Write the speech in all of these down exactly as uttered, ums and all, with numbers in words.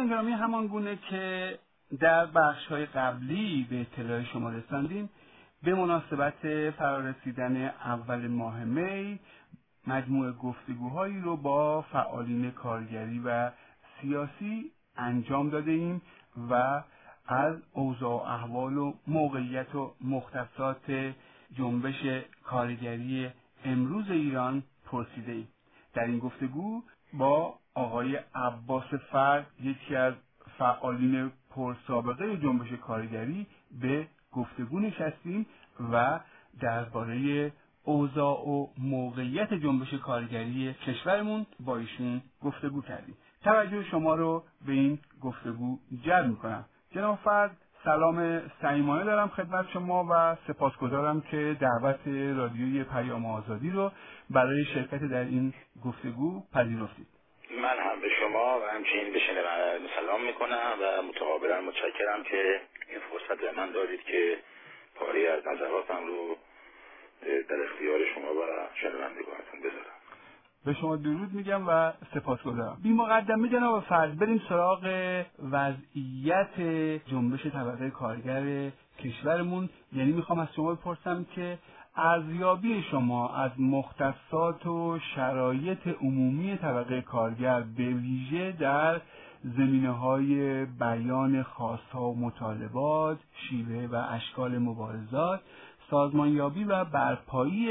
شنوندگان گرامی، همان گونه که در بخش‌های قبلی به اطلاع شما رساندیم، به مناسبت فرارسیدن اول ماه می مجموعه گفتگوهایی رو با فعالین کارگری و سیاسی انجام داده ایم و از اوضاع و احوال و موقعیت و مختصات جنبش کارگری امروز ایران پرسیده ایم. در این گفتگو با آقای عباس فرد، یکی از فعالین پرسابقه جنبش کارگری، به گفتگو نشستیم و درباره اوضاع و موقعیت جنبش کارگری کشورمون با ایشون گفتگو کردیم. توجه شما رو به این گفتگو جلب می‌کنم. جناب فرد، سلام صمیمانه دارم خدمت شما و سپاسگزارم که دعوت رادیوی پیام آزادی رو برای شرکت در این گفتگو پذیرفتید. من هم به شما و همچنین به شنوندگان سلام میکنم و متقابلا متشکرم که این فرصت به من دادید که پاری از نظراتم رو در اختیار شما و شنوندگانتون بذارم. به شما درود میگم و سپاسگزارم. بی مقدمه جناب فرد، بریم سراغ وضعیت جنبش طبقه کارگر کشورمون. یعنی میخوام از شما بپرسم که ارزیابی شما از مختصات و شرایط عمومی طبقه کارگر به ویژه در زمینه‌های بیان خواست‌ها و مطالبات، شیوه و اشکال مبارزات، سازمانیابی و برپایی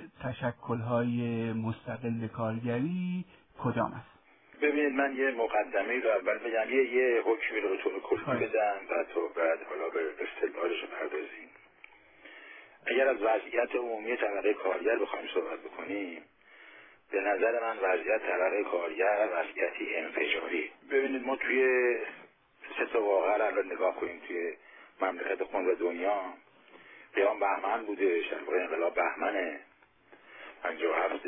تشکل‌های مستقل کارگری کدام است؟ ببینید، من یه مقدمه‌ای رو اول بگم، یه یه حکمی رو به طور کلی بدم و تو بعد حالا به اصطلاحش بپردازیم. اگر از وضعیت عمومی طبقه کارگر بخوایم صحبت بکنیم، به نظر من وضعیت طبقه کارگر وضعیتی انفجاری. ببینید، ما توی سه تا واقعه الان نگاه کنیم توی مملکت خود و دنیا. قیام بهمن بوده، شرق انقلاب بهمنه پنجاه و هفت،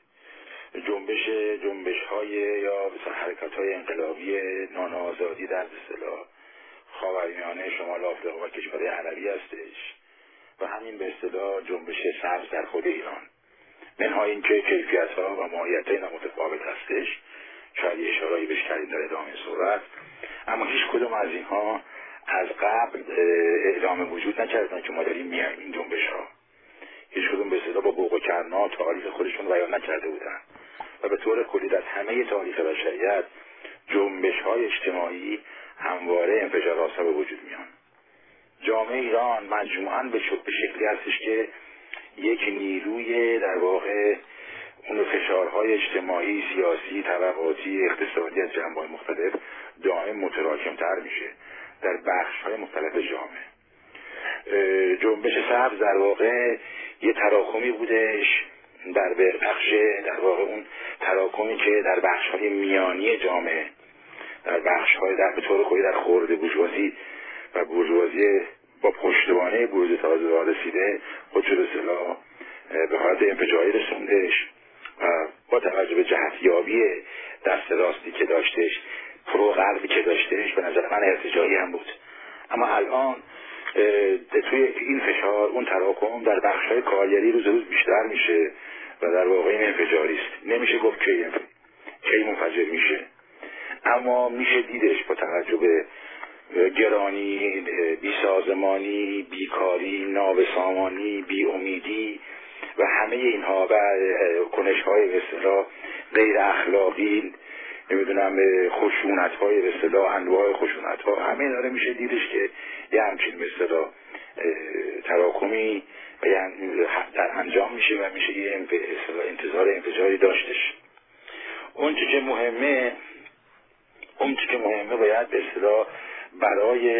جنبش جنبش های یا مثلا حرکت های انقلابی نان آزادی در اصطلاح خاورمیانه، شمال آفریقا و کشورهای عربی هستش و همین به اصطلاح جنبش سبز در خود ایران. منها این که کیفیت ها و ماهیت ها اینا متفاوت هستش، شاید یه اشاره‌ای بهش کردیم در ادامه صحبت، اما هیچ کدوم از اینها از قبل اعلام وجود نکردن که ما داریم میایم این جنبش ها. هیچ کدوم به اصطلاح با بوق و کرنا تاریخ خودشون بیان نکرده بودن و به طور کلی در همه تاریخ بشریت جنبش های اجتماعی همواره انفجارات ها به وجود میان. جامعه ایران مجموعاً به شکلی هستش که یک نیروی در واقع اون فشارهای اجتماعی، سیاسی، طبقاتی، اقتصادی از جنبه‌های مختلف دائم متراکم‌تر میشه در بخش‌های مختلف جامعه. جنبش سبز در واقع یه تراکمی بودش در بخش در واقع اون تراکمی که در بخش‌های میانی جامعه، در بخش‌های در به طور کلی در خرده بورژوازی و بورژوازی با پشتوانه بورژوازی تازه رسیده خودشو به اصطلاح به حالت انفجاری رسوندش و با توجه به جهتیابی دست راستی که داشتش، پرو غربی که داشتش، به نظر من ارتجاعی هم بود. اما الان توی این فشار اون تراکم در بخش‌های کارگری روز روز بیشتر میشه و در واقع این انفجاری است. نمیشه گفت کی کی منفجر میشه، اما میشه دیدش با توجه به گرانی، بی سازمانی، بیکاری، نابسامانی، بی امیدی و همه اینها و کنش‌های به اصطلاح غیر اخلاقی، نمیدونم خشونت‌های به اصطلاح انواع خشونت‌ها، همه اینا رو میشه دیدش که یه همچین به اصطلاح تراکمی و یعنی در انجام میشه و میشه یه انتظار انفجاری داشتش. اون چیزی که مهمه اون چیزی که مهمه باید به اصطلاح برای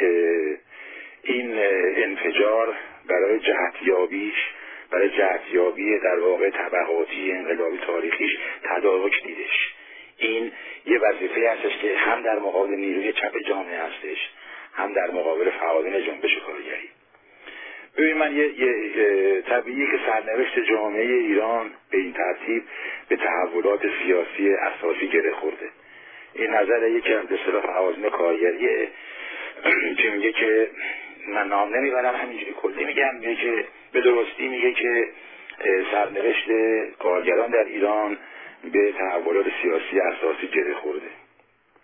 این انفجار، برای جهتیابیش، برای جهتیابی در واقع طبقاتی انقلابی تاریخیش تدارک دیدش. این یه وظیفه هستش که هم در مقابل نیروی چپ جامعه هستش، هم در مقابل فعالین جنبش کارگری. ببین، من یه, یه طبیعیه که سرنوشت جامعه ایران به این ترتیب به تحولات سیاسی اساسی گره خورده. این نظر یکی از به اصطلاح فعالین کارگریه که میگه که من نام نمیبرم، همینجوری کلی میگم، میگه که به درستی میگه که سرنوشت کارگران در ایران به تحولات سیاسی اساسی گره خورده.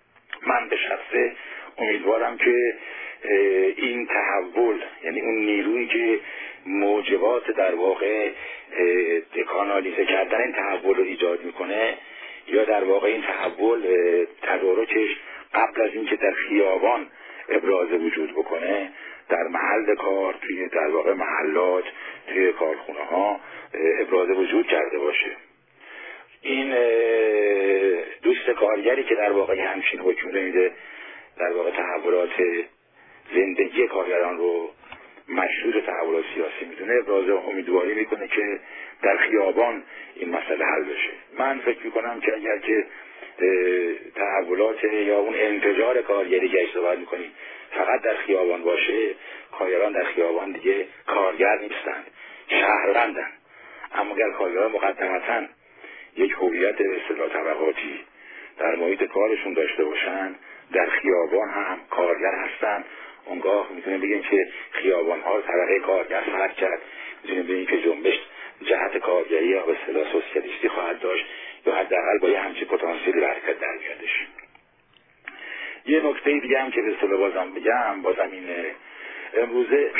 من به شخصه امیدوارم که این تحول، یعنی اون نیرویی که موجبات در واقع کانالیزه کردن این تحول رو ایجاد میکنه، یا در واقع این تحول تدارکش قبل از اینکه در خیابان ابراز وجود بکنه، در محل کار، توی در واقع محلات، توی کارخونه ها ابراز وجود کرده باشه. این دوست کارگری که در واقع همچین حکم میده، در واقع تحولات زندگی کارگران رو مشروط تحولات سیاسی میدونه، ابراز امیدواری میکنه که در خیابان این مسئله حل بشه. من فکر میکنم که اگر که تحولات یا اون انفجار کارگری که صحبت میکنیم فقط در خیابان باشه، کارگران در خیابان دیگه کارگر نیستند، شهروندن. اما اگر کارگران مقدمتاً یک هویت به اصطلاح طبقاتی در محیط کارشون داشته باشن، در خیابان هم کارگر هستن، اونگاه میتونیم بگیم که خیابان ها رو طبقه کارگر فرق کرد، میتونیم بگیم که جنبش جهت کارگری یا به اصطلاح سوسیالیستی خواهد داشت، یا حداقل با یه همچین پتانسیلی حرکت در میادش. یه نکته دیگه هم که به اصطلاح بازم بگم، بازم اینه، امروزه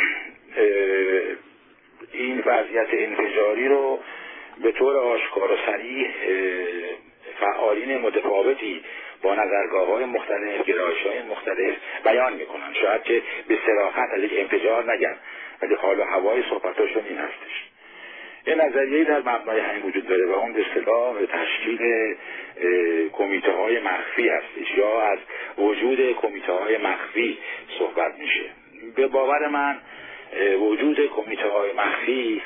این وضعیت انفجاری رو به طور آشکار و صریح فعالین متفاوتی با نظرگاه‌های مختلف، گرایش‌های مختلف بیان می‌کنن. شاید که به صراحت از یک انفجار نگن، ولی حال و هوای صحبتاشون این هستش. یه نظریه‌ای در مبنای همین وجود داره و اون به اصطلاح تشکیل کمیته‌های مخفی هستش، یا از وجود کمیته‌های مخفی صحبت میشه. به باور من وجود کمیته‌های مخفی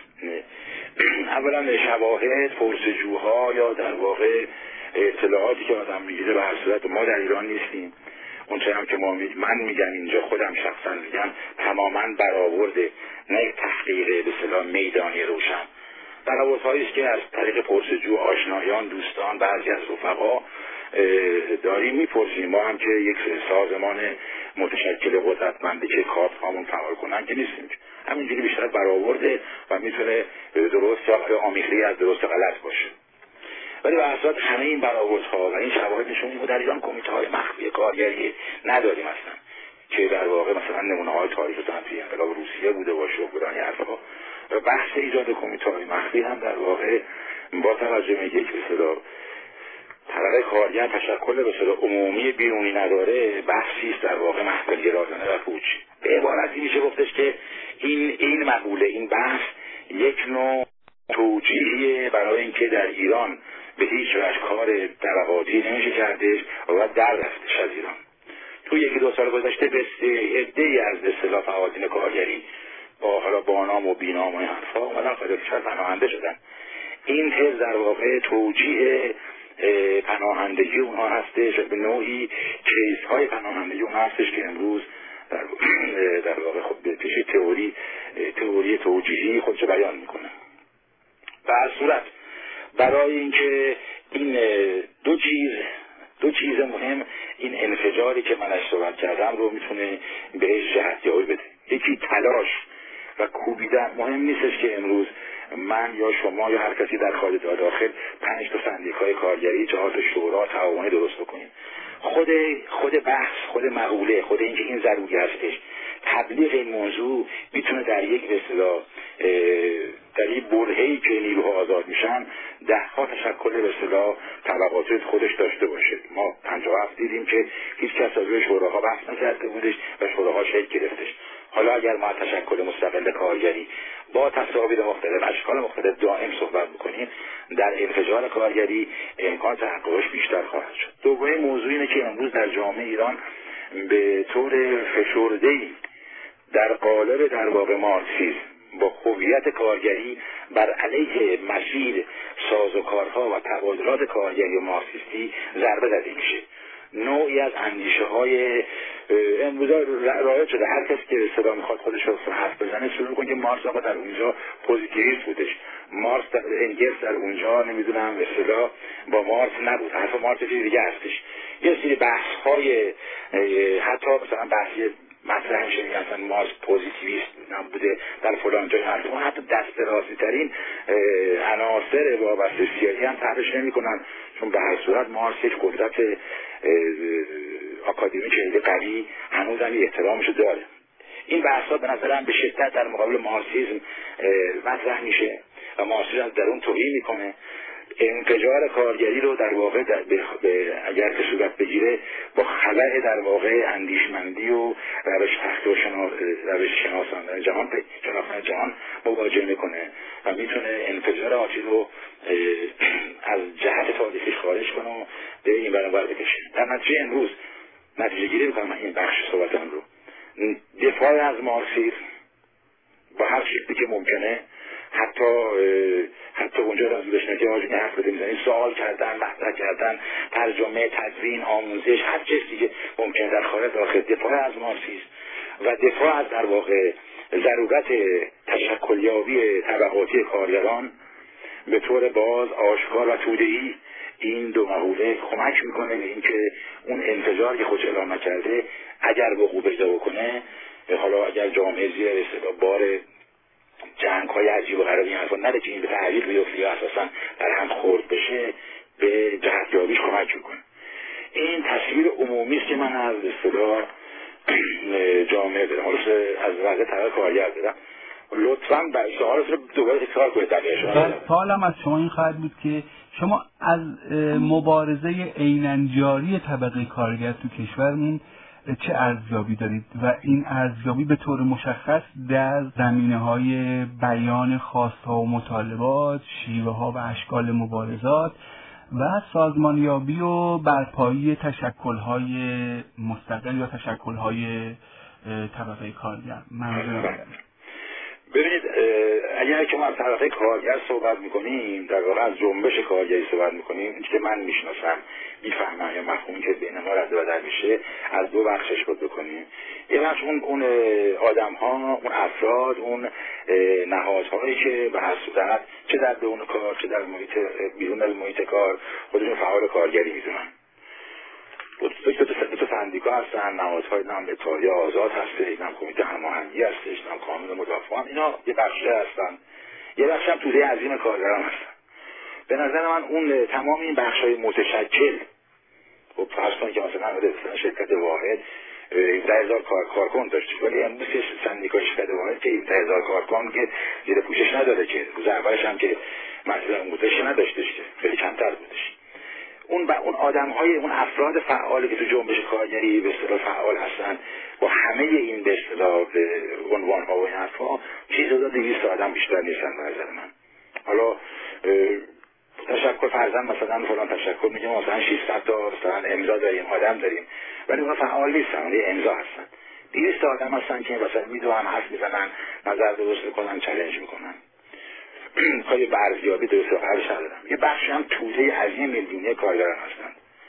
اولا شواهد، پرسجوها یا در واقع اطلاعاتی که آدم میگیره، به هر صورت ما در ایران نیستیم. اون چه هم که ما می... من میگم اینجا، خودم شخصا میگم، تماما برآورده، نه یک تحقیق به اصطلاح میدانی روشن، برآوردهایی است که از طریق پرسجو آشنایان، دوستان، بعضی از رفقا داریم میپرسیم. ما هم که یک سازمان متشکل قدرتمندی که کارت هامون فعال کنن که نیستیم، همینجوری بیشتر برآورده و میتونه درست یا آمیخته از درست و غلط باشه. ولی به اساس همه این برآوردها و این شواهد نشون میده در ایران کمیته‌های مخفی کارگری نداریم اصلا، که در واقع مثلا نمونه‌های تاریخ تنفی انقلاب روسیه بوده باشه و برای حرفا. و بحث ایجاد کمیته‌های مخفی هم در واقع با توجه به یک اصطلاح طبقه کارگر تشکل به اصطلاح عمومی بیرونی نداره، بحثی است در واقع محفل‌گرایانه و پوچ. به عبارتی میشه گفتش که این این مقوله، این بحث یک نوع توجیهیه برای اینکه در ایران به هیچ وجه کار طبقاتی نمیشه کردش و در رفتش از ایران. تو یکی دو سال گذشته به عده‌ای از به اصطلاح فعالین کارگری با حالا با نام و بینام و این حرفا اومدن خارج کشور پناهنده شدن. این تز در واقع توجیه پناهندگی اونها هستش، به نوعی کیس‌های پناهندگی اونها هستش که امروز در در واقع خب به پیش تئوری تئوری توجیهی خودش بیان میکنه. به هر صورت برای اینکه این دو چیز دو چیز مهم این انفجاری که من ازش صحبت کردم رو میتونه بهش جهت‌یابی بده. یکی تلاش و کوبیدن. مهم نیستش که امروز من یا شما یا هر کسی در خارج یا داخل پنج تا سندیکای کارگری، چهار تا شورا تعاونی درست بکنیم. خود خود بحث، خود مقوله، خود اینکه این ضروری هستش، تبلیغ این موضوع میتونه در یک به اصطلاح در این برهه‌ای که نیروها آزاد میشن ده ها تشکل به اصطلاح طبقات خودش داشته باشه. ما پنجاه و هفت دیدیم که هیچ کس از روی شوراها بحث نکرده بودش و شوراها شکل گرفتش. حالا اگر ما تشکل مستقل کارگری با تصاویر مختلف، اشکال مختلف دائم صحبت بکنیم، در انفجار کارگری امکان تحققش بیشتر خواهد شد. دومین موضوع اینه که امروز در جامعه ایران به طور فشرده‌ای در قالب در واقع مارکسیسم با هویت کارگری بر علیه مسیر سازوکارها و تبادلات کارگری و مارکسیستی ضربه زده میشه. نوعی از اندیشه های امروز رایج شده، هر کسی که صدا میخواد خودش رو حرف بزنه شروع کنه که مارکس آقا در اونجا پوزیتیویست بودش، مارکس در انگلس در اونجا نمیدونم به اصطلاح با مارکس نبود، حرف مارکس چیز دیگه هستش. یه سری بحث های حتی مثلا بحثی مطرح میشه که اصلا مارکس پوزیتیویست نبوده در فلان جای، حرف اون حتی دست راستی ترین عناصر وابسته سیاسی هم طرحش نمیکنن، چون به هر صورت مارکس یک قدرت آکادمی خیلی قوی هنوز هم احترامشو داره. این بحثا به نظرم به شدت در مقابل مارکسیسم مطرح میشه و مارکسیسم از درون توهین میکنه. انفجار کارگری رو در واقع در اگر که صورت بگیره با خلأ در واقع اندیشمندی و روش تحقیق و شنا... روش شناساندن جهان شناساندن جهان مواجه میکنه و میتونه انفجار آتی رو از جهت تاریخیش خارج کنه و به این برابر بکشه. در نتیجه امروز نتیجه گیری میکنم این بخش صحبتم رو، دفاع از مارکسیسم با هر شکلی که ممکنه، حتی حتی اونجا راضی بشنه که آجون حرف بده میزنی، سوال کردن، مطرح کردن، ترجمه، تدوین، آموزش، هر چیزی که ممکنه در خارج داخل، دفاع از مارکسیسم و دفاع از در واقع ضرورت تشکلیابی طبقاتی کارگران به طور باز، آشکار و توده‌ای این دو مقوله کمک میکنه به اینکه اون انفجار که خودش اعلام نکرده اگر وقوع پیدا بکنه، حالا اگر جامعه زیر بار جنگ های عجیب و غریبی حرفا نده که این به تحویل بیفته یا اساسا در هم خورد بشه، به جهتیابیش کمک میکنه. این تصویر عمومی است که من از اصطلاح جامعه دارم، حالا از وضع طبقه کارگر دارم. لطفاً به سوالات رو دوباره تکرار کنید. سوالم از شما این خواهد بود که شما از مبارزه عین‌جاری طبقه کارگر تو کشورمون چه ارزیابی دارید و این ارزیابی به طور مشخص در زمینه‌های بیان خواست‌ها و مطالبات، شیوه‌ها و اشکال مبارزات و سازمانیابی و برپایی تشکل‌های مستقل یا تشکل‌های طبقه کارگر منظورم. ببینید، اگر که ما از طبقه کارگر صحبت میکنیم، در واقع از جنبش کارگری صحبت میکنیم، این که من میشناسم میفهمم یا مفهومی که بین ما رد و بدل میشه، از دو بخشش بود بکنیم. یه بخش اون اون آدم ها، اون افراد، اون نهادهایی که به هر صورت چه در درون کار چه در محیط بیرون از محیط کار خودشون فعال کارگری میدونن. دو تا سندیکا هستن، نهادهای نام اتحادیه آزاد هسته، نام کمیته هماهنگی هستش، نام کانون مدافعان، اینا یه بخشی هستن. یه بخش هم توده عظیم کارگران هستن. به نظر من اون تمام این بخش‌های متشکل، خب فرض کنید که مثلا مثلا شرکت واحد هفده هزار کار کارکن داشت، ولی امروز که سندیکای شرکت واحد که هفده هزار کارکن که زیر پوشش نداره، که روز اولش هم که مثلا اموزش نداشتش، که خیلی کمتر بودش. اون با اون آدم‌های اون افراد فعالی که تو جنبش کارگری به اصطلاح فعال هستن، با همه این به اصطلاح عنوان‌ها و این حرفا چیز حدود دویست آدم بیشتر نیستن به نظر من. حالا تشکل فرضاً مثلا فلان تشکل میگه مثلا ششصد تا مثلا امضا داریم، آدم داریم، ولی اونها فعال نیستن، یه امضا هستن. دویست آدم هستن که مثلا میدونن، حرف میزنن، نظر درست میکنن، چالش میکنن. خیلی برزیابی درست و حرفش ندارم. یه بخشی هم توده عظیم میلیونی کارگران هستن.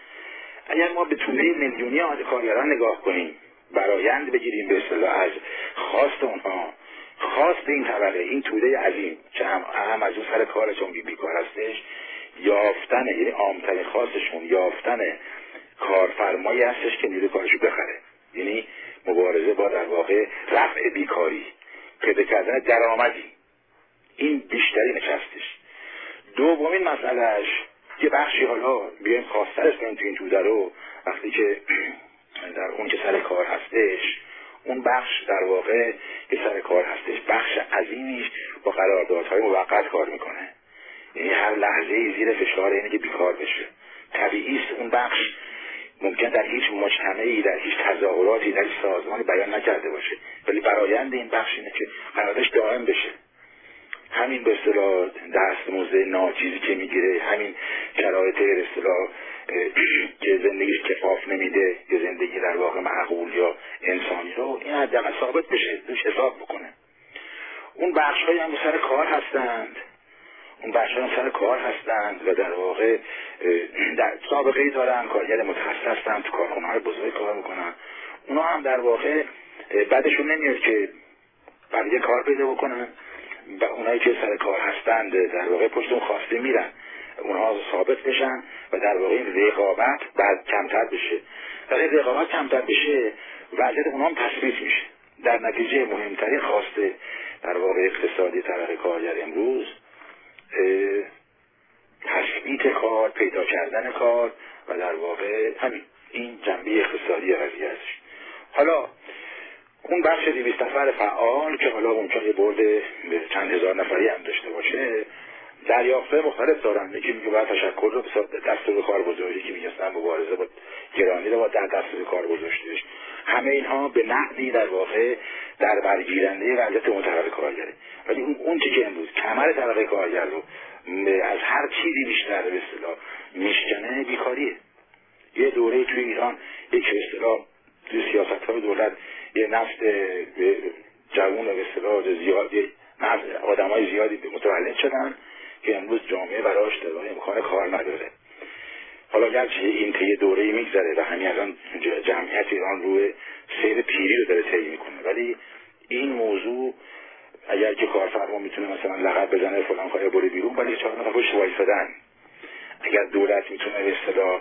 اگر ما به توده میلیونی کارگران نگاه کنیم، برآیند بگیریم به اصطلاح از خواست اونها، خواست این طبقه، این توده عظیم که هم, هم از اون سر کارشون بی بیکار هستش، یافتن، یعنی عامترین خواستشون یافتن کارفرمایی هستش که نیروی کارشو بخره، یعنی مبارزه با در واقع رفع بیکاری، پیدا کردن درآمدی، این بیشتری نشستش. دومین مسئلهش یه بخشی، حالا بیایم خواسترش کنیم تو این توده رو، وقتی که در اون که سر کار هستش، اون بخش در واقع که سر کار هستش بخش عظیمیش با قراردادهای موقت کار میکنه، یعنی هر لحظه زیر فشار اینه که بیکار بشه. طبیعی است اون بخش ممکن در هیچ مجتمعی، در هیچ تظاهراتی، در هیچ سازمانی بیان نکرده باشه، ولی برآیند این بخش اینه که قراردادش دائم بشه. همین به اصطلاح دستمزد ناچیزی که میگیره، همین شرایط به اصطلاح که زندگیش کفاف نمیده، که زندگی در واقع معقول یا انسانی رو، این حداقل ثابت بشه، روش حساب بکنه. اون بخش‌هایی هم سر کار هستند، اون بخش‌ها هم سر کار هستند و در واقع در سابقه‌ای دارن، کارگر متخصص هستن، تو کارخونه‌های بزرگ کار میکنن. اونا هم در واقع بعدشون نمیاد که بقیه کار پیدا بکنن و اونایی که سر کار هستند در واقع پشت اون خواسته میرن، اونها ثابت بشن و در واقع این رقابت بعد کمتر بشه. وقتی رقابت کمتر بشه وضعیت اونها هم تثبیت میشه. در نتیجه مهمترین خواسته در واقع اقتصادی طبقه کارگر امروز تثبیت کار، پیدا کردن کار و در واقع همین این جنبه اقتصادی قضیه است. حالا اون بخش دویست نفر فعال که حالا ممکنه برد چند هزار نفری هم داشته باشه، دریافت‌های مختلف دارن. یکی میگه باید تشکر رو دستور کار بزرگی که میگستن مبارزه با گرانی رو با در دستور کار گذاشتش. همه اینها به نحوی در واقع در برگیرنده وضعیت متحرک کارگره. ولی اون اون چیزی که امروز کمر طبقه کارگر رو از هر چیزی بیشتر به اصطلاح میشکنه بیکاریه. یه دوره توی ایران یک به اصطلاح توی سیاست‌های دولت یه نفت جوون به اصطلاح زیادی آدمای زیادی متولد شدن که امروز جامعه براش در امکان کار نداره. حالا گرچه این طی دوره‌ای میگذره و همین الان جمعیت ایران روی سیر پیری رو داره طی میکنه، ولی این موضوع اگر که کارفرما میتونه مثلا لقب بزنه فلان کارو بره بیرون، ولی چهار نفر پشت وایسادن. اگر دولت میتونه به اصطلاح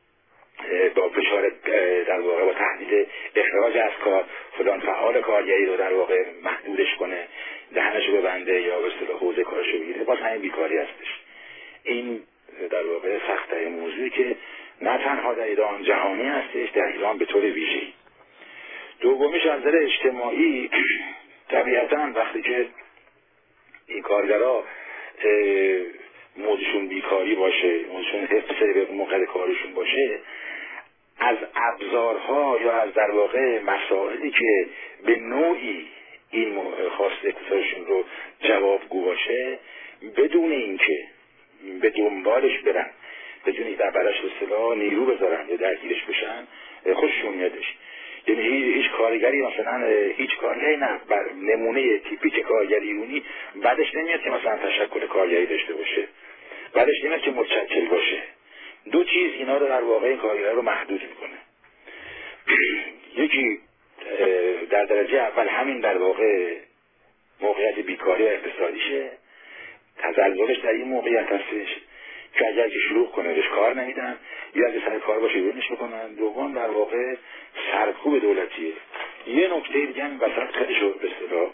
با فشار در واقع با تهدید اخراج از کار فلان فعال کارگری رو در واقع محدودش کنه، دهنشو ببنده یا به اصطلاح حوزه کارشو بگیره، باز همین بیکاری هستش. این در واقع سخت‌ترین موضوعی که نه تنها در ایران جهانی هستش، در ایران به طور ویژه‌ای. دومیش از نظر اجتماعی طبیعتاً وقتی که این کارگرها موضوعشون بیکاری باشه، موضوعشون حفظ به موقع کارشون باشه، از ابزارها یا از در واقع مسائلی که به نوعی این خواست اقتصادشون رو جوابگو باشه، بدون اینکه به دنبالش برن، بدون در براش اصطلاح نیرو بذارن یا درگیرش بشن، خوششون میادش. یعنی هیچ کارگری مثلا هیچ کارگری نه بر نمونه تیپیک کارگری ایرانی بعدش نمیاد که مثلا تشکل کارگری داشته باشه، بعدش نمیاد که متشکل باشه. دو چیز اینا رو در واقع این کارگرها رو محدود میکنه. یکی در درجه اول همین در واقع موقعیت بیکاری و اقتصادیشه، تزلزلش در این موقعیت هستش که اگر که شروع کنه بهش کار نمیدن یا اگه سر کار باشه بیرونش میکنن. دوم در واقع سرکوب دولتیه. یه نکته دیگه هم وسط خیلی شد به اصطلاح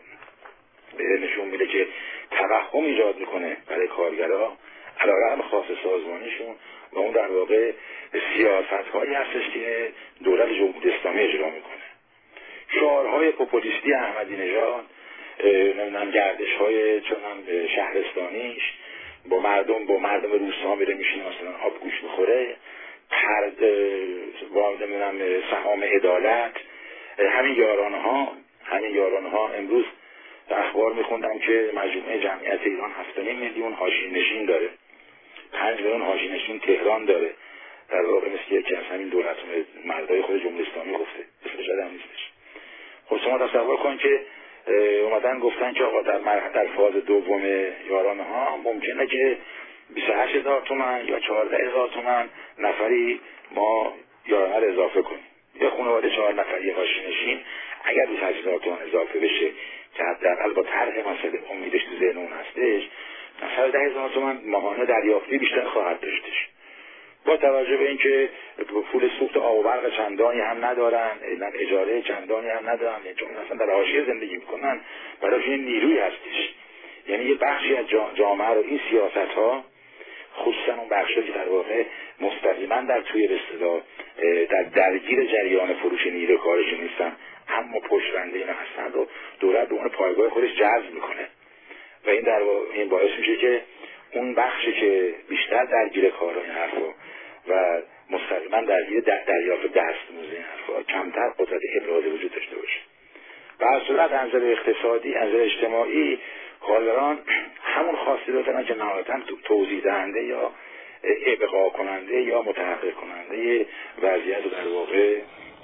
نشون میده که توهم ایجاد میکنه برای کارگرها علیرغم خاص سازمانیشون و اون در واقع سیاست‌هایی هستش که دولت جمهوری اسلامی اجرا میکنه. شعارهای پوپولیستی احمدی نژاد، نمیدونم گردش‌های چنان شهرستانیش با مردم با مردم روستا میره میشینه مثلا آب گوش میخوره، پرد با نمیدونم سهام عدالت، همین یارانه ها همین یارانه ها امروز اخبار میخوندم که مجموعه جمعیت ایران هفت و نیم میلیون حاشیه‌نشین داره، پنج میلیون حاشیه‌نشین تهران داره. در واقع مثل یکی از همین دولت مردای خود جمهوری اسلامی گفته، اسمش هم نیستش. خب شما تصور کن که اومدن گفتن که آقا در در فاز دوم یارانه ها ممکنه که بیست و هشت هزار تومان یا چهارده هزار تومان نفری ما یارانه رو اضافه کنیم. یه خانواده چهار نفری حاشیه‌نشین اگر بیست و هشت هزار تومان اضافه بشه که حداقل با طرح مسئله امیدش تو ذهن اون هستش، نفر ده هزار تومان ماهانه دریافتی بیشتر خواهد داشتش. با توجه به اینکه پول سوخت آب و برق چندانی هم ندارن، اجاره چندانی هم ندارن، چون اصلا در حاشیه زندگی میکنن، برای این نیروی هستش. یعنی یه بخشی از جامعه رو این سیاست ها، خصوصا اون بخشی که در واقع مستقیما در توی به اصطلاح در درگیر جریان فروش نیروی کارش نیستن اما پشت‌رنده اینا هستن، رو دولت به اون پایگاه خودش جذب میکنه و این در واقع این باعث میشه که اون بخشی که بیشتر درگیر کار این حرفا و مستقیما درگیر دریافت دستمزد این حرفا کمتر قدرت ابراز وجود داشته باشه. به هر صورت از نظر اقتصادی، از نظر اجتماعی، کارگران همون خاصیت رو دارن که نهایتاً توضیح دهنده یا ابقا کننده یا متحقق کننده وضعیت در واقع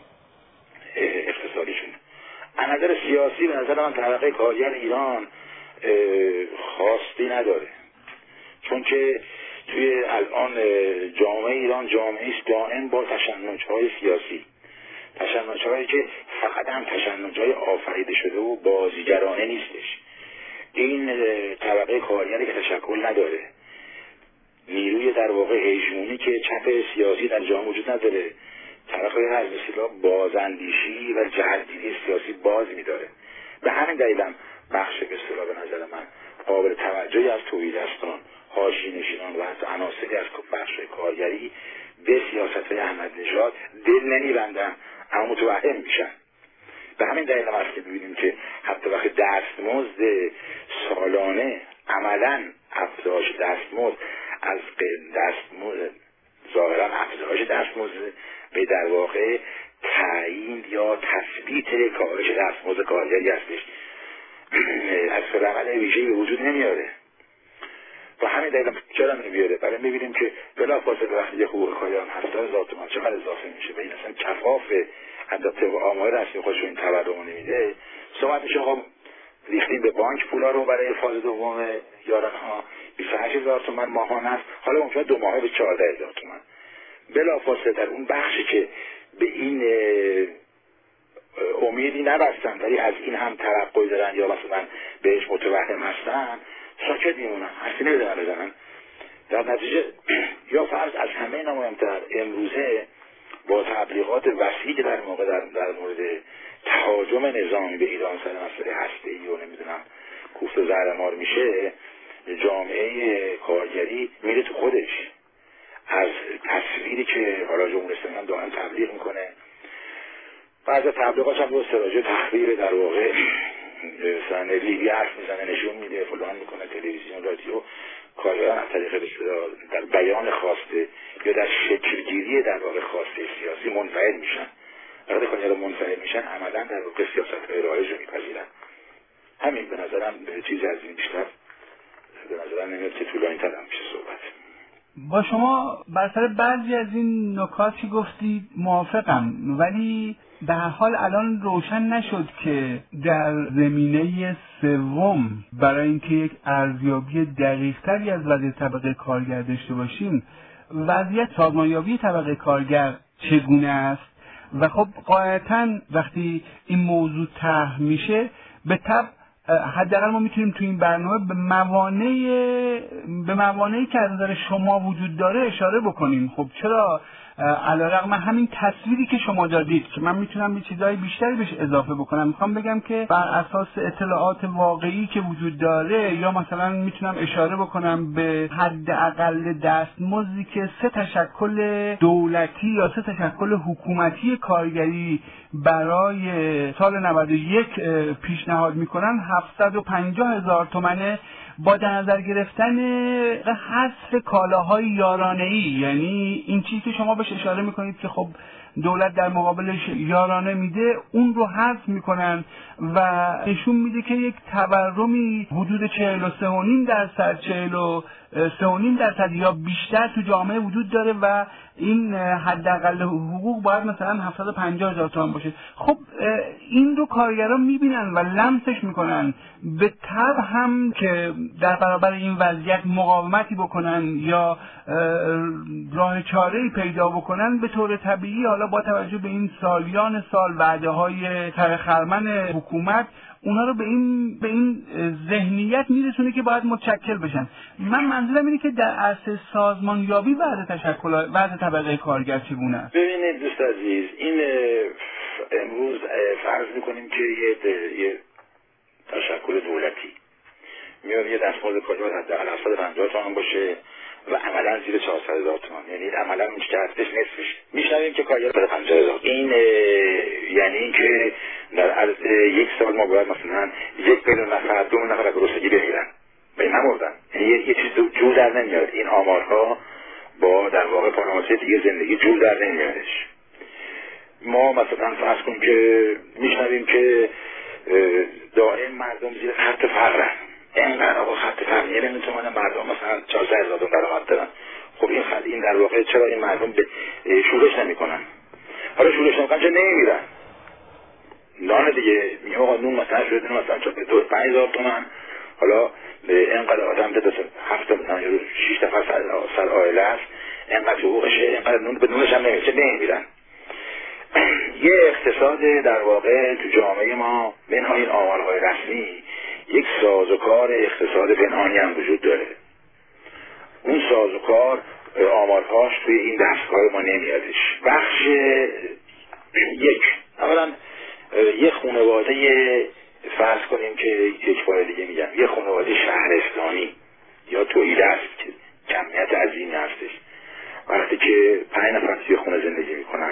اقتصادیشون. از نظر سیاسی به نظر من طبقه کارگر ایران خواستی نداره، چون که توی الان جامعه ایران جامعه است دائم با تشنج‌های سیاسی، تشنج‌هایی که فقط هم تشنج‌های آفریده شده و بازیگرانه نیستش. این طبقه کارگری که تشکل نداره، نیروی در واقع هژمونی که چپ سیاسی در جامعه وجود نداره، طبقه هر مثلا بازاندیشی و جهتگیری سیاسی باز می‌داره. به همین دلیل هم بخش به اصطلاح به نظر من قابل توجهی از توحیدستان، حاشیه‌نشینان و از عناصری از بخش کارگری به سیاست‌های احمد نژاد دل نمی‌بندن اما متوهم میشن. به همین دلیل است که می‌بینیم که حتی وقتی دستمزد سالانه عملاً افزایش دستمزد از دستمزد ظاهراً افزایش دستمزد به در واقع تعیین یا تثبیت کاهش دستمزد کارگری هستش، از عمل ویژه‌ای به وجود نمیاره. و همین دلیل چرا نمیاره؟ برای می‌بینیم که بلافاصله وقتی یه حقوق کارگر هفتاد هزار تومان چقدر اضافه میشه به این اصلا کفاف حتی آمار رسمی خودشون این تورم نمیده، صحبت میشه خب ریختیم به بانک پولا رو برای فاز دوم یاران ها بیست و هشت هزار تومان ماهانه است، حالا ممکنه دو ماهه به چهارده هزار تومان. بلافاصله در اون بخشی که به این امیدی نبستن ولی از این هم توقعی دارن یا مثلا بهش متوهم هستن ساکت میمونن، حرفی نمیدونن بزنن. در نتیجه یا فرض از همه اینا مهمتر امروزه با تبلیغات وسیعی که در موقع در, در مورد تهاجم نظامی به ایران سر مسئله هسته‌ای و نمیدونم کوفت و زهرمار میشه، جامعه کارگری میره تو خودش از تصویری که حالا جمهوری اسلامی هم دائم تبلیغ میکنه. بعضی تبلیغات هم رو استراجه تحریر در واقع مثلا لیبی حرف میزنه، نشون میده، فلان میکنه، تلویزیون، رادیو، کارگران از طریق در بیان خواسته یا در شکلگیری در واقع خواسته سیاسی منفعل میشن. وقتی کارگران منفعل میشن عملا در واقع سیاست‌های رایج رو میپذیرن. همین به نظرم به چیزی از این بیشتر به نظرم نمیاد که طولانی تر میشه صحبت. با شما بر سر بعضی از این نکاتی گفتید موافقم، ولی به هر حال الان روشن نشد که در زمینه سوم برای اینکه یک ارزیابی دقیق‌تری از وضعیت طبقه کارگر داشته باشیم وضعیت سازمانیابی طبقه کارگر چگونه است و خب قاعدتاً وقتی این موضوع طرح میشه به طب حداقل ما میتونیم تو این برنامه به موانع به موانعی که از نظر شما وجود داره اشاره بکنیم. خب چرا علیرغم همین تصویری که شما دادید که من میتونم یه چیزای بیشتری بهش اضافه بکنم، میخوام بگم که بر اساس اطلاعات واقعی که وجود داره یا مثلا میتونم اشاره بکنم به حداقل دستمزدی که سه تشکل دولتی یا سه تشکل حکومتی کارگری برای سال نود و یک پیشنهاد میکنن هفتصد و پنجاه هزار تومانه با در نظر گرفتن حذف کالاهای یارانه‌ای. یعنی این چیزی که شما بهش اشاره میکنید که خب دولت در مقابلش یارانه میده اون رو حذف میکنن و نشون میده که یک تورمی حدود چهل و سه و نیم درصد چهل و سه و نیم درصد یا بیشتر تو جامعه وجود داره و این حداقل حقوق باید مثلا هفتصد و پنجاه هزار تومان باشه. خب این رو کارگران میبینن و لمسش میکنن، به طبع هم که در برابر این وضعیت مقاومتی بکنن یا راه چاره‌ای پیدا بکنن به طور طبیعی حالا با توجه به این سالیان سال وعده های سرخرمن حکومت اونا رو به این به این ذهنیت میرسونه که باید متشکل بشن. من منظورم اینه که در عرصه سازمانیابی وضع تشکل وضع طبقه کارگر چگونه است؟ ببینید دوست عزیز، این امروز فرض میکنیم که یه یه تشکل دولتی میاد یه دستمزد کارگر حداقل هفتصد و پنجاه تومان باشه و عملا زیر چهارصد هزار تومان، یعنی عملا میشه که هستش نصفش. میشنویم که کارگر هفتصد و پنجاه هزار. این یعنی اینکه در عرض یک سال ما باید مثلا یک میلیون نفر دو میلیون نفر از گرسنگی بمیرن و این نمردن. یعنی یه چیز جور در نمیاد. این آمارها با در واقع پارامتر دیگه زندگی جور در نمیادش. ما مثلا فرض کنیم که میشنویم که دائم مردم زیر خط فقرن، اینقدر آقا خط فقر یه میلیون تومان مردم مثلا چهارصد هزار تومان درآمد دارن. خب این خط این در واقع چرا این مردم به شورش نمیکنن؟ حالا شورش نمیکنن چه نمیرن نان دیگه میگه آقا نون مثلا شده مثلا چه دو پنج هزار تومان، حالا اینقدر آدم بده هفت مثلا یا شش نفر سر عائله است، اینقدر حقوقشه، اینقدر نون به نونش هم نمیشه نمیرن. یه اقتصاد در واقع تو جامعه ما منهای این آمارهای رسمی یک سازوکار اقتصاد پنهانی هم وجود داره. اون سازوکار آمارهاش توی این دستگاه ما نمیادش. بخش یک، اولا یک خانواده فرض کنیم که یک بار دیگه میگم یک خانواده شهرستانی یا توییده است که کمیت عظیمی هستش وقتی که پنج نفر توی خونه زندگی میکنن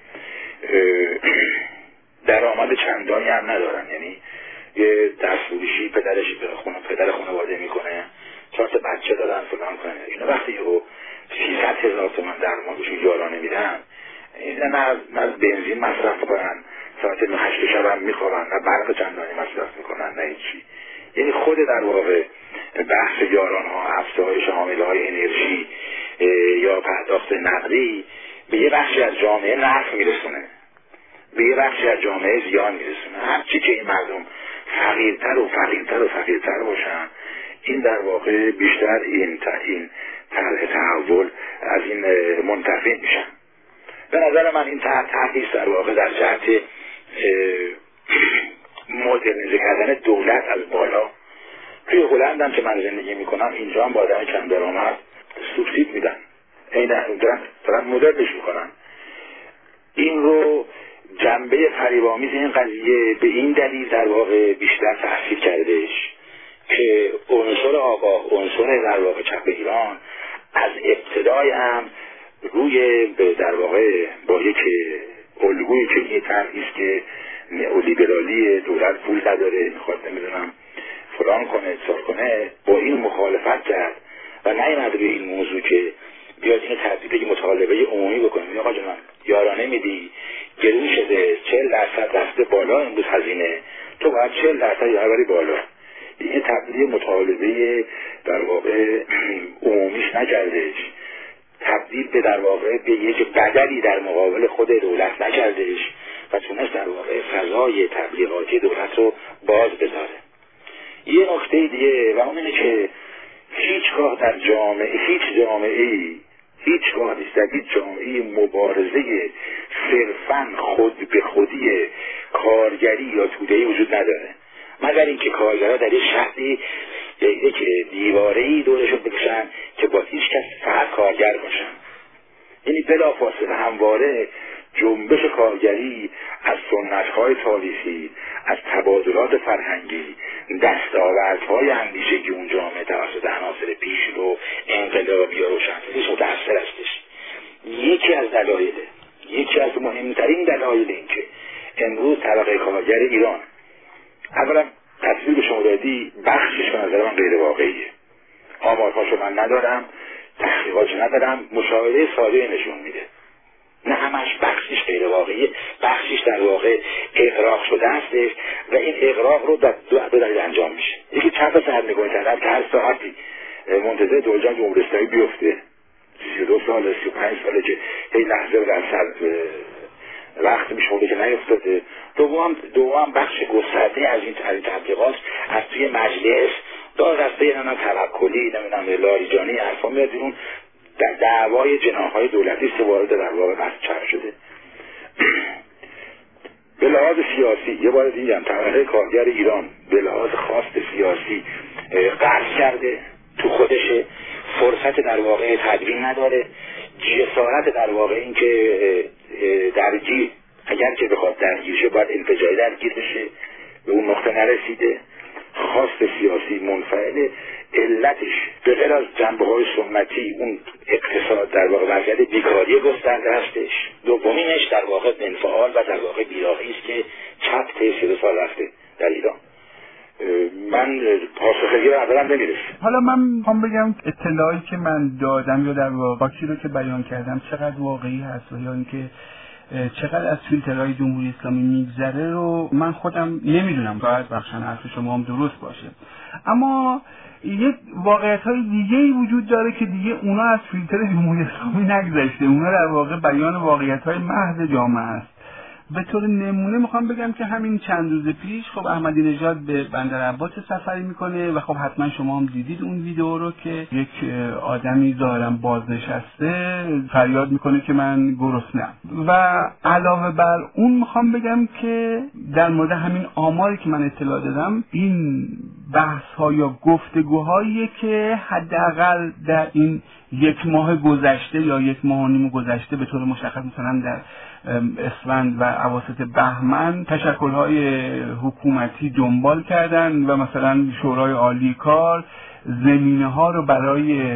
درآمد چندانی هم ندارن، یعنی یه دستفروشی پدرش به خونه پدر خانواده میکنه، چهار تا بچه دارن فلان کنه، اینا وقتی یهو سیصد هزار تومان در ماه بهشون یارانه میدن، اینا نه از نه بنزین مصرف کنن، ساعت هشت شب هم میخوابن، نه برق چندانی مصرف میکنن، نه هیچی. یعنی خود در واقع بحث یاران ها، افزایش حامله های انرژی یا پرداخت نقدی به یه بخشی از جامعه نفع میرسونه، به یه بخشی از جامعه زیان میرسونه. هرچی که این مردم فقیرتر و فقیرتر و فقیرتر باشن، این در واقع بیشتر این این طرح تحول از این منتفع میشن. به نظر من این طرح طرحی در واقع در جهت مدرنیزه کردن دولت از بالا. توی هلند هم که من زندگی میکنم، اینجا هم با آدم کم درآمد سوبسید میدن، این دارن دارن مدرنش میکنن. این رو جنبه فریب‌آمیز این قضیه به این دلیل در واقع بیشتر تحصیل کردش که عنصر آقا، عنصر در واقع چپ ایران از ابتدای هم روی در واقع با یک الگویی که این طرحی است که نئولیبرالی دولت پول نداره، میخواد نمیدونم فلان کنه سال کنه، با این مخالفت کرد و نیامد به این موضوع که بیاد این تبدیل مطالبه عمومی بکنه. آقا جان یارانه میدی، گرون شده، چهل درصد رفته بالا امروز هزینه، تو باید چهل درصد یاری بالا. این تبدیل مطالبه در واقع عمومیش نکردش، تبدیل به در واقع به یک بدلی در مقابل خود دولت نکردش و تونست در واقع فضای تبلیغاتی دولت رو باز بذاره. یه نکته دیگه و اون اینه که هیچگاه در جامعه هیچ جامعه‌ای هیچگاه در هیچ جامعه مبارزه صرفاً خود به خودی کارگری یا توده‌ای وجود نداره، مگر اینکه کارگرها در یه شهری یک دیواره‌ای دورشون بکشن که با هیچ کس فقط کارگر باشن. یعنی بلافاصله همواره جنبش کارگری از سنت‌های تاریخی، از تبادلات فرهنگی، دستاوردهای اندیشگی اون جامعه توسط عناصر پیشرو انقلابی و روشنفکر متأثر هستش. یکی از دلایل یکی از مهمترین دلایل این که امروز طبقه کارگر ایران، اولا تصویر به شما دادی، بخشش به نظر من غیر واقعیه. آمارهاشو من ندارم، تحقیقاتشو ندارم، مشاهده ساده نشون میده. نه همش بخشش غیر واقعیه، بخشش در واقع اغراق شده هستش و این اغراق رو در دو دلیل انجام میشه. یکی چند سرنگونی کردن که هر ساعتی منتظر دولت جمهوری اسلامی بیفته، سی و دو سال سی و پنج ساله که هی لحظه و درصد وقت میشونه که نیفتاده. دوم دوم بخش گسترده از این تبلیغات از توی مجلس دار دسته نمیدونم توکلی نمیدونم لاریجانی حرفا میاد بیرون، در دعوای جناح‌های دولتی است وارد در واقع مسچر شده. به لحاظ سیاسی یه بار دیگه هم طبقه کارگر ایران به لحاظ خاص سیاسی قرض کرده تو خودشه، فرصت در واقع تدوین نداره، جسارت در واقع این که درگیر اگر که بخواد درگیر شه باید انفجاری درگیر بشه، به اون نقطه نرسیده. خواست سیاسی منفعله، علتش به غیر از جنبه‌های سنتی اون اقتصاد در واقع مرکز بیکاری گسترده هستش. دومینش در واقع انفعال و در واقع بیراهی است که چپ طی سی سال رفته در ایران. من پاسخی رو ندارم نمیرسه. حالا من میخوام بگم اطلاعی که من دادم یا در واقع رو که بیان کردم چقدر واقعی هست و یا اینکه چقدر از فیلترهای جمهوری اسلامی میگذره رو من خودم نمیدونم، باید بخشن حرف شما هم درست باشه. اما یک واقعیت‌های دیگه‌ای وجود داره که دیگه اونا از فیلتر جمهوری اسلامی نگذشته، اونا در واقع بیان واقعیت‌های محض جامعه است. به طور نمونه میخوام بگم که همین چند روز پیش خب احمدی نژاد به بندر عباس سفری میکنه و خب حتما شما هم دیدید اون ویدیو رو که یک آدمی ظاهراً بازنشسته فریاد میکنه که من گرسنه‌ام. و علاوه بر اون میخوام بگم که در مورد همین آماری که من اطلاع دادم، این بحث ها یا گفتگوهایی که حداقل در این یک ماه گذشته یا یک ماه و نیم گذشته به طور مشخص مثلا در اسفند و اواسط بهمن تشکل‌های حکومتی دنبال کردن و مثلا شورای عالی کار زمینه ها رو برای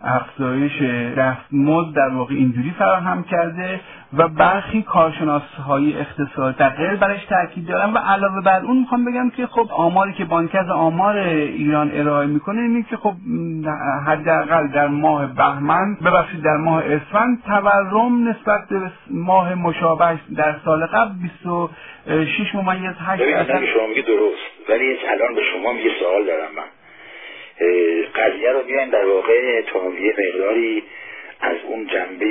افزایش دستمزد در واقع اینجوری فراهم کرده و برخی کارشناس‌های اقتصاد دقیق برش تاکید دارن. و علاوه بر اون میخوام بگم که خب آماری که بانک آمار ایران ارائه میکنه اینه که خب حداقل در ماه بهمن ببخشید در ماه اسفند تورم نسبت به ماه مشابه در سال قبل بیست و شش ممیز هشت درصد. شما میگی درست، ولی الان به شما میگه سوال دارم من. قضیه رو بیاین در واقع تاویه مقداری از اون جنبه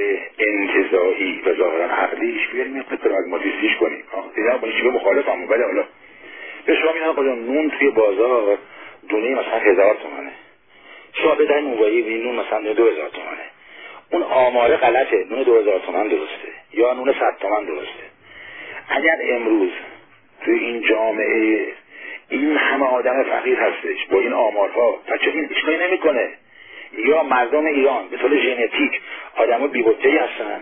انتزاعی و ظاهرا عقلیش بیاریم یک پراگماتیستیش کنیم. دیگه با هیچ مخالفم، ولی حالا به شما میگم آقا نون توی بازار دونه مثلا هزار تومانه، شما بدهید موبایی ببینید نون مثلا دو هزار تومانه. اون آماره غلطه، نون دو هزار تومان درسته یا نون صد تومان درسته. اگر امروز توی این جامعه این همه آدم فقیر هستش با این آمارها، بچه این اشکالی نمیکنه. یا مردم ایران به طور ژنتیک آدم‌ها بی‌بودجه‌ای هستن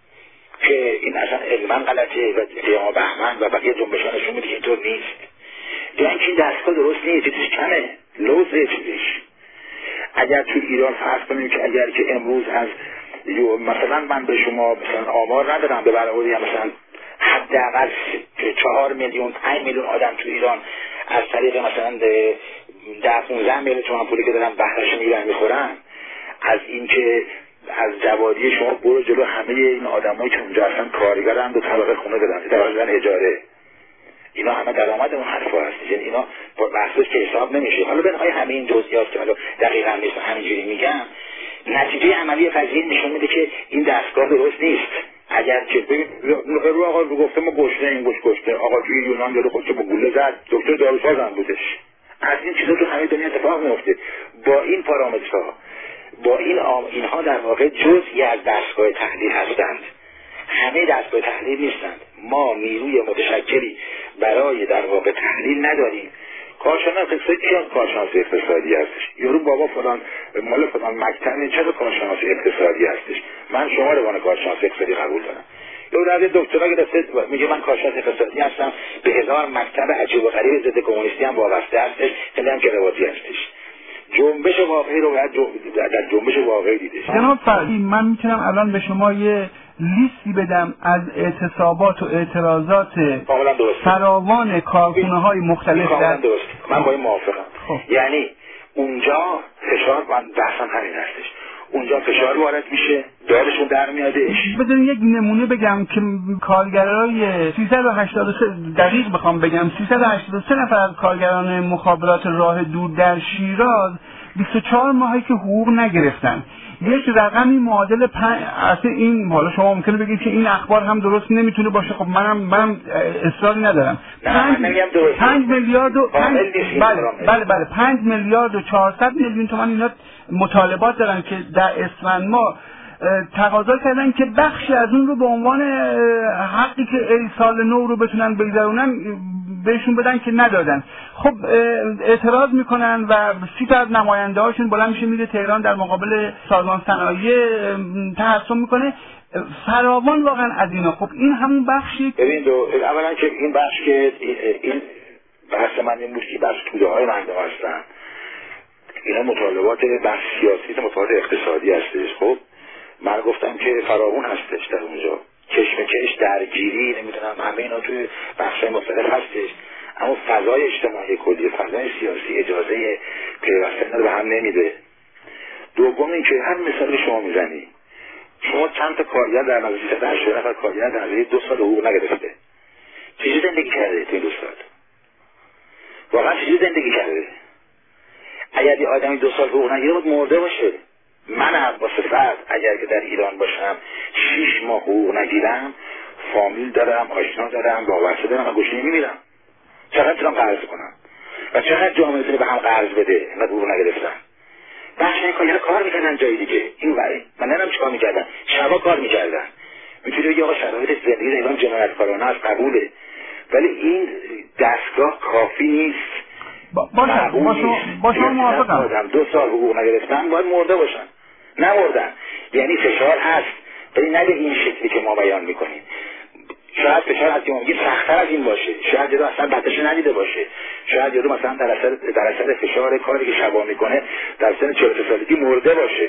که این اصلا علما غلطه و قیام بهمن و بقیه جنبش‌ها نشون میده که اینطور نیست. یا اینکه این دستگاه درست نیست، چیزش کمه، لوزه چیزش. اگر تو ایران فرض کنیم که اگر که امروز از مثلا من به شما مثلا آمار ندارم به برابری مثلا حداقل چهار میلیون پنج میلیون آدم تو ایران از طریق مثلا ده پونزده میلیون تومان پولی که دارن بهرهش میرن میخورن، از اینکه از جوادی شما برو جلو همه این آدمایی که اونجا هستن کارگرن و طبقه خونه دادن دادن اجاره، اینا همه درآمد اون حرفا هست. یعنی اینا با بحثش که حساب نمیشه. حالا بنهای همه این جزئیات که حالا دقیقاً نیست همینجوری میگم، نتیجه عملی قضیه نشون میده که این دستگاه درست نیست. اگر که ببین رو آقا رو گفته ما گشنه این گوش گشته آقا توی یونان جلو خودش با گوله زد، دکتر داروساز هم بودش. از این چیزا تو همه دنیا اتفاق میفته. با این پارامترها با این آم... اینها در واقع جزئی از دستگاه تحلیل هستند، همه دستگاه تحلیل نیستند. ما نیروی متشکلی برای در واقع تحلیل نداریم. کارشناس اقتصادی چه کارشناس اقتصادی هستش؟ یارو بابا فلان مال فلان مکتب چه کارشناس اقتصادی هستش؟ من شما رو عنوان کارشناس اقتصادی قبول دارم. یارو در دکترا گرفته میگه من کارشناس اقتصادی هستم، به هزار مکتب عجیب و غریب ضد کمونیستی هم وابسته هستش، خیلی هم کرواتی هستش. جنبش واقعی رو باید در جنبش واقعی دیده. جناب فرعی، من میتونم الان به شما یه لیستی بدم از اعتصابات و اعتراضات فراوان کارخونه های مختلف در درست. من با این موافقم. یعنی اونجا فشار، من بحثم همین هستش، اونجا فشار وارد میشه، دارشون در میادش. بدون یک نمونه بگم که کارگرای سیصد و هشتاد و سه دقیق بخوام بگم سیصد و هشتاد و سه نفر از کارگران مخابرات راه دور در شیراز بیست و چهار ماهی که حقوق نگرفتن. یک رقمی معادل پنج اصلا این حالا شما ممکنه بگید که این اخبار هم درست نمیتونه باشه، خب منم منم اصراری ندارم. پنج میلیارد و پنج بله بله بله پنج میلیارد و چهارصد میلیون تومان اینا مطالبات دارن که در اسفند ما تقاضا کردن که بخشی از اون رو به عنوان حقی که سال نو رو بتونن بگذرونن بهشون بدن که ندادن. خب اعتراض میکنن و سی تا از نماینده هاشون بلند میشه میره تهران در مقابل سازمان صنایع تحصن میکنه. فراوان واقعا از اینا. خب این همون بخشی ببین دو اولا که این بخش که این بحث من این بود که بخش توده های مردم هستن، اینا مطالبات بخش سیاسی مطالبات اقتصادی هستش. خب من گفتم که فراوان هستش در اونجا، کشمکش، درگیری، نمیدونم همه اینا توی بخش‌های مختلف هستش، اما فضای اجتماعی کلی، فضای سیاسی اجازه پیوستن رو به هم نمیده. دوم این که هر مثال شما میزنی، شما چند تا کارگر در نظر سیصد و هشتاد نفر کارگر در نظر دو سال حقوق نگرفته، چجوری زندگی کرده توی دو سال؟ واقعا چجوری زندگی کرده؟ اگر یه آدمی دو سال حقوق نگیره باید مرده باشه. من هم واسه فرد اگر که در ایران باشم شیش ماه حقوق نگیرم، فامیل دارم، آشنا دارم، وابسته دارم و گوشه میمیرم. چقدر میتونم قرض کنم و چقدر جامعه میتونه به هم قرض بده اینقدر حقوق نگرفتن؟ بخش این کارگر کار میکردن جایی دیگه، این وری من نمیدونم چیکار میکردن، شبا کار میکردن. میتونی بگی آقا شرایط زندگی ایران جنایتکارانه از قبوله، ولی این دستگاه کافی نیست. باشه با شما موافقم. دو سال حقوق نگرفتن باید مرده باشن، نمردن. یعنی فشار هست، ولی نه به این شکلی که ما بیان میکنیم. شاید فشار هستی ما میگیم سخت‌تر از این باشه، شاید یارو اصلا بتش ندیده باشه، شاید یارو مثلا در اثر در اثر فشار کاری که شبا میکنه در سن چهل و سه سالگی مرده باشه.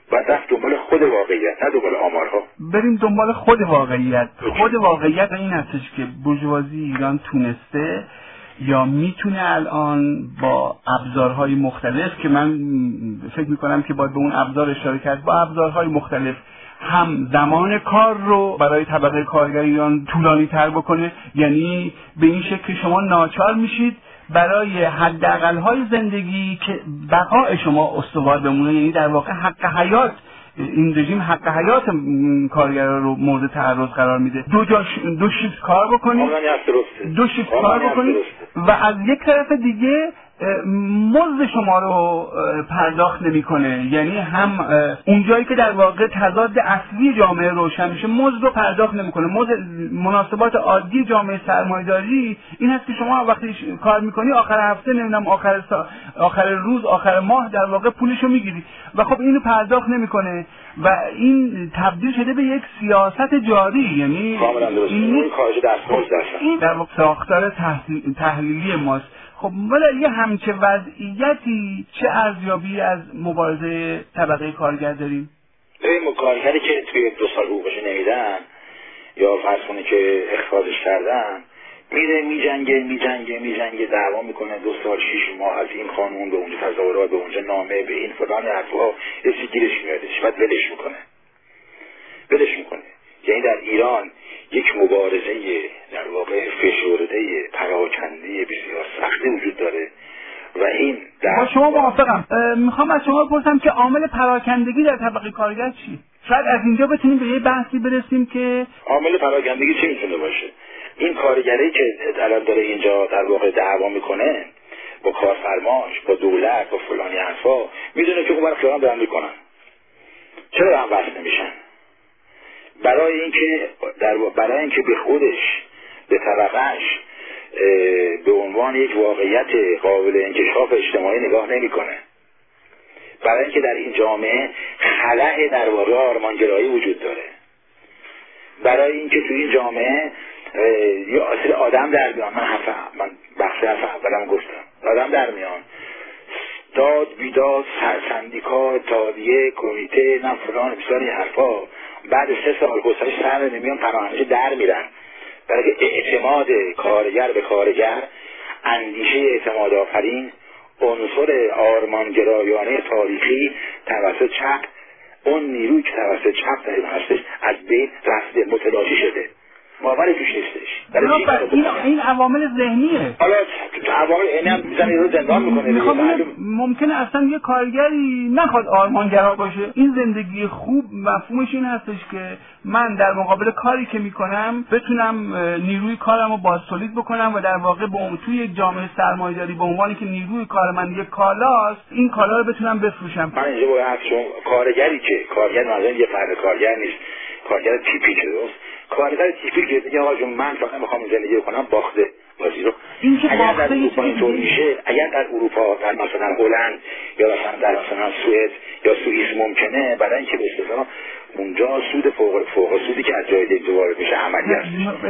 باید رفت دنبال خود واقعیت، نه دنبال آمارها. بریم دنبال خود واقعیت. خود واقعیت این هستش که بورژوازی ایران تونسته یا میتونه الان با ابزارهای مختلف که من فکر میکنم که باید به اون ابزار اشاره کرد، با ابزارهای مختلف هم زمان کار رو برای طبقه کارگر ایران طولانی تر بکنه، یعنی به این شکل شما ناچار میشید برای حداقل‌های زندگی که بقای شما استوار بمونه، یعنی در واقع حق حیات، این رژیم حق حیات کارگران رو مورد تعرض قرار میده. دو جاش دو شیفت کار بکنید، دو شیفت کار بکنید و از یک طرف دیگه مزد شما رو پرداخت نمیکنه، یعنی هم اونجایی که در واقع تضاد اصلی جامعه روشن میشه مزد رو پرداخت نمیکنه. مزد مناسبات عادی جامعه سرمایه‌داری این هست که شما وقتی کار میکنی آخر هفته نمیدونم آخر سا... آخر روز آخر ماه در واقع پولشو میگیری و خب اینو پرداخت نمیکنه و این تبدیل شده به یک سیاست جاری، یعنی این کارش دستمزد این در واقع ساختار تحلیل... تحلیلی ماست. خب ولی یه همچه وضعیتی چه ارزیابی از مبارزه طبقه کارگر داریم؟ این کارگری که توی دو سال حقوقش نمیدن یا فرض کنه که اخراجش کردن، میره میجنگه میجنگه میجنگه دعوا میکنه دو سال شیش ماه از این قانون به اونجا تظاهرات به اونجا نامه به این فلان حرفا اسی گیرش میادش بعد ولش میکنه ولش میکنه یعنی در ایران یک مبارزه در واقع فشرده پراکنده بسیار سختی وجود داره و این با شما موافقم. میخوام از شما بپرسم که عامل پراکندگی در طبقه کارگر چی؟ شاید از اینجا بتونیم به یه بحثی برسیم که عامل پراکندگی چی میتونه باشه. این کارگری که الان داره اینجا در واقع دعوا میکنه با کارفرماش با دولت با فلانی حرفا، میدونه که اون برای خیالان دارن میکنن، چرا به هم وصل نمیشن؟ برای اینکه در برای اینکه به خودش به طبقهش به عنوان یک واقعیت قابل انکشاف اجتماعی نگاه نمیکنه، برای اینکه در این جامعه خلأ در واقع آرمانگرایی وجود داره، برای اینکه تو این جامعه یه اصل آدم در میان. من حرف من بخش حرف اولم گفتم آدم در میان، داد بیداد سندیکا اتحادیه کمیته نه فلان بسیاری حرفا، بعد سه سال حوصله‌اش سر نمیان پناهندگی در میرن. برای اعتماد کارگر به کارگر، اندیشه اعتماد آفرین، عنصر آرمانگرایانه تاریخی توسط چپ، اون نیروی که توسط چپ در این هستش از بین رفته، متلاشی شده، باوری توش نیستش. این این عوامل ذهنیه. حالا عوامل اینه هم میزن این رو زندان میکنه. ممکنه اصلا یه کارگری نخواد آرمانگرا باشه. این زندگی خوب مفهومش این هستش که من در مقابل کاری که میکنم بتونم نیروی کارم رو بازتولید بکنم و در واقع با توی یک جامعه سرمایه‌داری به عنوانی که نیروی کار من یک کالاست این کالا رو بتونم بفروشم. من اینجا باید چون کارگری که کارگر مثلا یه فرد کارگر نیست، کارگر تیپیک درست، کارگر تیپیک که میگه آقا جون من فقط میخوام زندگی کنم باخته بازی رو. این که اگر در اروپا اینطور میشه، اگر در اروپا در مثلا هلند یا مثلا در مثلا سوئد یا سوئیس ممکنه، برای اینکه به اصطلاح اونجا سود فوق فوق سودی که از جای دیگه وارد میشه عملی است.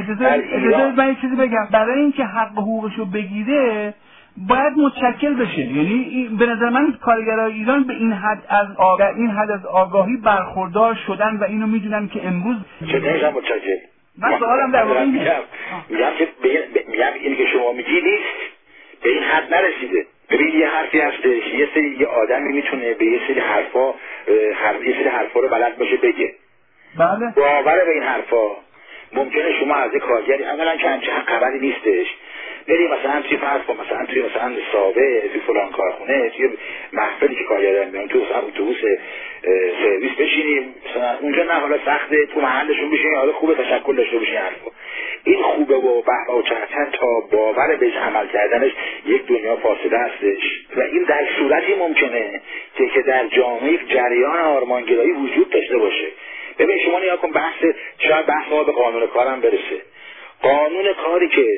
اجازه من یه چیزی بگم، برای اینکه حق حقوقشو بگیره باید متشکل بشه. یعنی به نظر من کارگرای ایران به این حد از آگاه این حد از آگاهی برخوردار شدن و اینو میدونن که امروز چه نمیشن متشکل. من سوالم در واقع اینه، میگم که میگم اینی که شما میگی نیست، به این حد نرسیده. ببین یه حرفی هستش، یه سری یه آدمی میتونه به یه سری حرفا هر یه سری حرفا رو بلد باشه بگه. بله. باور به این حرفا ممکنه شما از کارگری اولا که همچین خبری نیستش بریم مثلا توی فرض کن مثلا توی مثلا ساوه توی فلان کارخونه توی محفلی که کارگران میان تو مثلا اتوبوس سرویس بشینیم مثلا اونجا نه حالا سخته تو محلشون بشینیم حالا خوبه تشکل داشته باشین حرفا این خوبه و بهبه و چرچن تا باور بهش عمل کردنش یک دنیا فاصله هستش و این در صورتی ممکنه که که در جامعه یک جریان آرمانگرایی وجود داشته باشه. ببین شما نیا کن بحث شاید بحث ما به قانون کارم برسه. قانون کاری که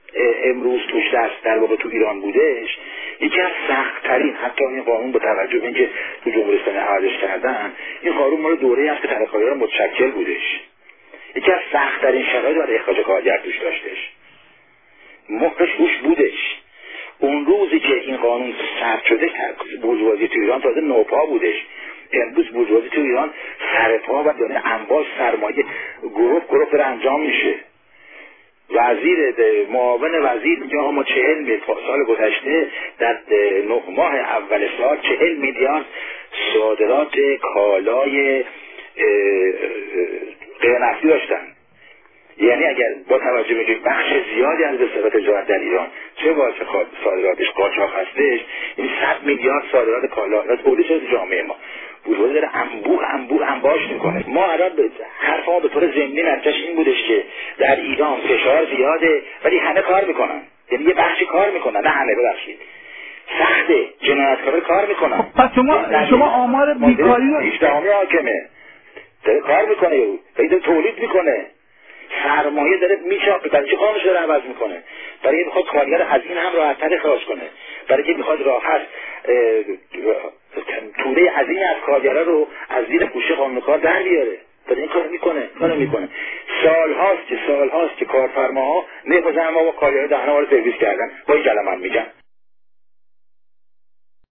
امروز توش دست در واقع تو ایران بودش یکی از سخت ترین، حتی این قانون با توجه به اینکه تو جمهوری اسلامی عملش کردن این قانون مال دوره است که طبقه‌کارگر متشکل بودش، یکی از سخت ترین شرایط برای اخراج کارگر توش داشتش، مهرش توش بودش. اون روزی که این قانون ثبت شده بورژوازی تو ایران تازه نوپا بودش، امروز بورژوازی تو ایران سرپا و داره انباش سرمایه گروه گروه داره انجام میشه. وزیر معاون وزیر میگه ما چهل میلیارد سال گذشته در نه ماه اول سال چهل میلیارد صادرات کالای غیر نفتی داشتن. یعنی اگر با توجه به بخش زیادی از وسایل تجارت در ایران چه باعث صادراتش قاچاق هستش، یعنی صد میلیارد صادرات کالا از تولید شده جامعه ما بورژوازی داره انبوه انبوه انباش میکنه. ما الان حرف ما به طور ضمنی نتیجهش این بودش که در ایران فشار زیاده ولی همه کار میکنن، یعنی یه بخشی کار میکنن، نه همه، ببخشید سخته، جنایتکارا کار میکنن. پس شما شما آمار بیکاری رو اجتماعی حاکمه داره کار میکنه، او داره تولید میکنه، سرمایه داره میچاپه، برای چه قانونش داره عوض میکنه؟ برای اینکه میخواد کارگر از این هم راحت‌تر اخراج کنه، برای اینکه میخواد راحت توده عظیمی از کارگرها رو از زیر پوشش قانون کار در بیاره. برای این کار میکنه کار میکنه سال هاست که سال هاست که کارفرماها نمی‌ذارن ما با کارگرها دهنا ما رو سرویس کردن. با این کلمه هم میگم